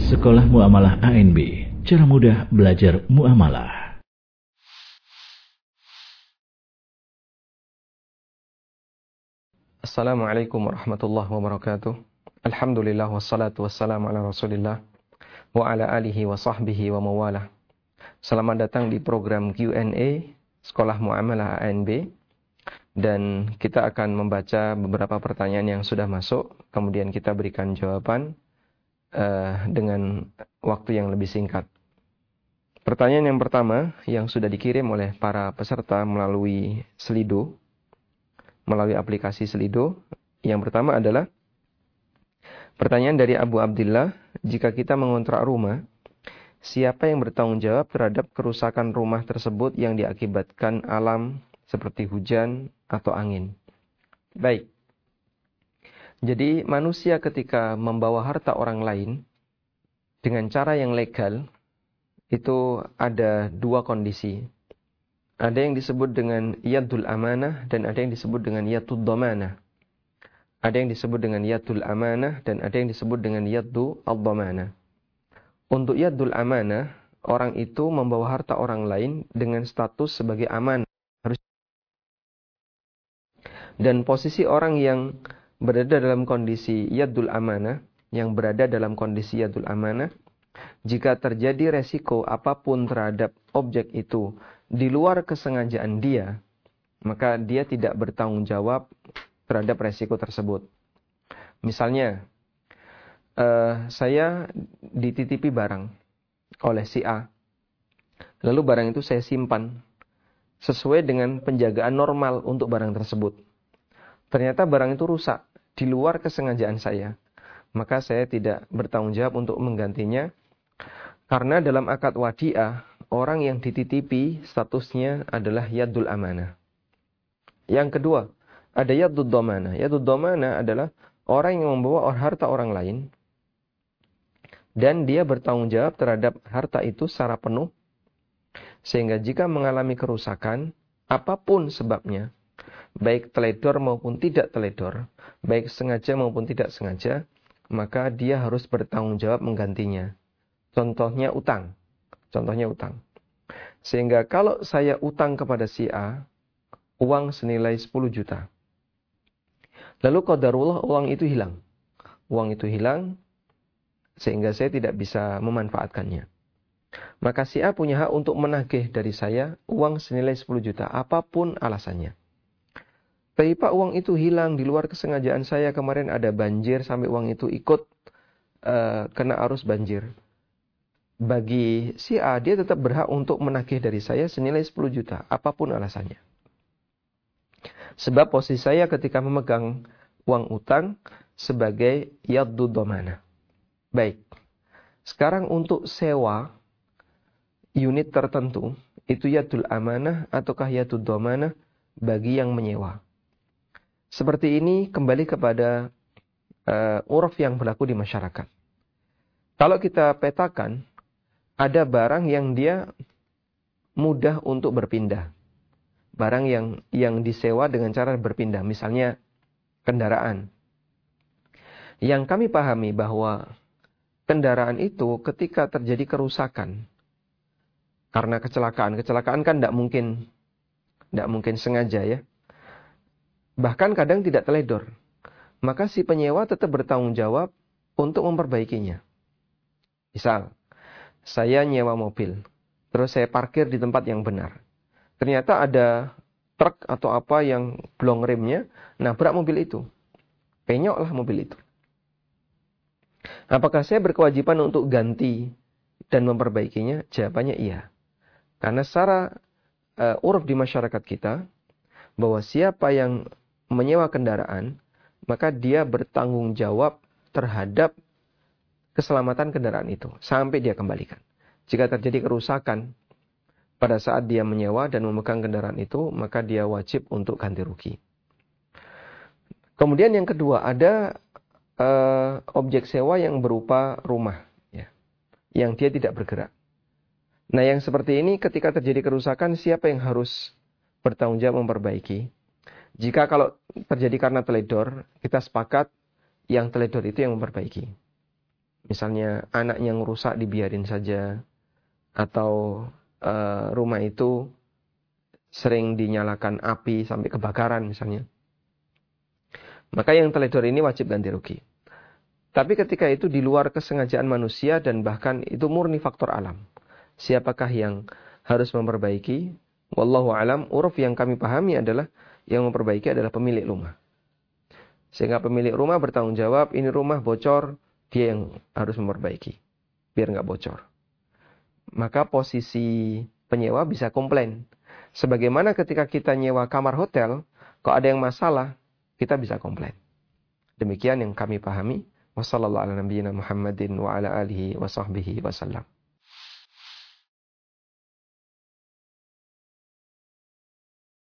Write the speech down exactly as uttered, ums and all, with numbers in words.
Sekolah Muamalah A N B, cara mudah belajar muamalah. Assalamualaikum warahmatullahi wabarakatuh. Alhamdulillah wassalatu wassalamu ala Rasulillah wa ala alihi wa sahbihi wa mawalah. Selamat datang di program Q and A Sekolah Muamalah A N B. Dan kita akan membaca beberapa pertanyaan yang sudah masuk, kemudian kita berikan jawaban uh, dengan waktu yang lebih singkat. Pertanyaan yang pertama yang sudah dikirim oleh para peserta melalui Slido, melalui aplikasi Slido. Yang pertama adalah pertanyaan dari Abu Abdillah, jika kita mengontrak rumah, siapa yang bertanggung jawab terhadap kerusakan rumah tersebut yang diakibatkan alam seperti hujan atau angin? Baik. Jadi manusia ketika membawa harta orang lain dengan cara yang legal, itu ada dua kondisi. Ada yang disebut dengan yadul amanah dan ada yang disebut dengan yadul dhamanah. Ada yang disebut dengan yadul amanah dan ada yang disebut dengan yadul dhamanah. Untuk yadul amanah, orang itu membawa harta orang lain dengan status sebagai amanah. Dan posisi orang yang berada dalam kondisi yadul amanah, yang berada dalam kondisi yadul amanah, jika terjadi resiko apapun terhadap objek itu di luar kesengajaan dia, maka dia tidak bertanggung jawab terhadap resiko tersebut. Misalnya, uh, saya dititipi barang oleh si A, lalu barang itu saya simpan sesuai dengan penjagaan normal untuk barang tersebut. Ternyata barang itu rusak di luar kesengajaan saya, maka saya tidak bertanggung jawab untuk menggantinya, karena dalam akad wadiah, orang yang dititipi statusnya adalah yadul amanah. Yang kedua, ada yadul dhamanah. Yadul dhamanah adalah orang yang membawa harta orang lain dan dia bertanggung jawab terhadap harta itu secara penuh, sehingga jika mengalami kerusakan, apapun sebabnya, baik teledor maupun tidak teledor, baik sengaja maupun tidak sengaja, maka dia harus bertanggung jawab menggantinya. Contohnya utang. Contohnya utang. Sehingga kalau saya utang kepada si A, uang senilai sepuluh juta. Lalu qadarullah uang itu hilang. Uang itu hilang, sehingga saya tidak bisa memanfaatkannya. Maka si A punya hak untuk menagih dari saya uang senilai sepuluh juta, apapun alasannya. Tapi Pak, uang itu hilang di luar kesengajaan saya, kemarin ada banjir sampai uang itu ikut uh, kena arus banjir. Bagi si A, dia tetap berhak untuk menagih dari saya senilai sepuluh juta, apapun alasannya. Sebab posisi saya ketika memegang uang utang sebagai yadul dhamanah. Baik, sekarang untuk sewa unit tertentu, itu yadul amanah ataukah yadul dhamanah bagi yang menyewa. Seperti ini kembali kepada uh, uruf yang berlaku di masyarakat. Kalau kita petakan, ada barang yang dia mudah untuk berpindah. Barang yang yang disewa dengan cara berpindah, misalnya kendaraan. Yang kami pahami bahwa kendaraan itu ketika terjadi kerusakan karena kecelakaan, kecelakaan kan tidak mungkin tidak mungkin sengaja ya. Bahkan kadang tidak teledor. Maka si penyewa tetap bertanggung jawab untuk memperbaikinya. Misal, saya nyewa mobil, terus saya parkir di tempat yang benar. Ternyata ada truk atau apa yang blong remnya, nabrak mobil itu. Penyoklah mobil itu. Apakah saya berkewajiban untuk ganti dan memperbaikinya? Jawabannya iya. Karena secara uh, uruf di masyarakat kita, bahwa siapa yang menyewa kendaraan, maka dia bertanggung jawab terhadap keselamatan kendaraan itu sampai dia kembalikan. Jika terjadi kerusakan pada saat dia menyewa dan memegang kendaraan itu, maka dia wajib untuk ganti rugi. Kemudian yang kedua, ada uh, objek sewa yang berupa rumah, ya, yang dia tidak bergerak. Nah, yang seperti ini ketika terjadi kerusakan, siapa yang harus bertanggung jawab memperbaiki? Jika kalau terjadi karena teledor, kita sepakat yang teledor itu yang memperbaiki. Misalnya anak yang rusak dibiarin saja, atau uh, rumah itu sering dinyalakan api sampai kebakaran misalnya. Maka yang teledor ini wajib ganti rugi. Tapi ketika itu di luar kesengajaan manusia dan bahkan itu murni faktor alam. Siapakah yang harus memperbaiki? Wallahu alam, uruf yang kami pahami adalah yang memperbaiki adalah pemilik rumah. Sehingga pemilik rumah bertanggung jawab, ini rumah bocor, dia yang harus memperbaiki. Biar nggak bocor. Maka posisi penyewa bisa komplain. Sebagaimana ketika kita nyewa kamar hotel, kalau ada yang masalah, kita bisa komplain. Demikian yang kami pahami. Wassallallahu ala nabiyyina Muhammadin wa ala alihi wa sahbihi wasallam.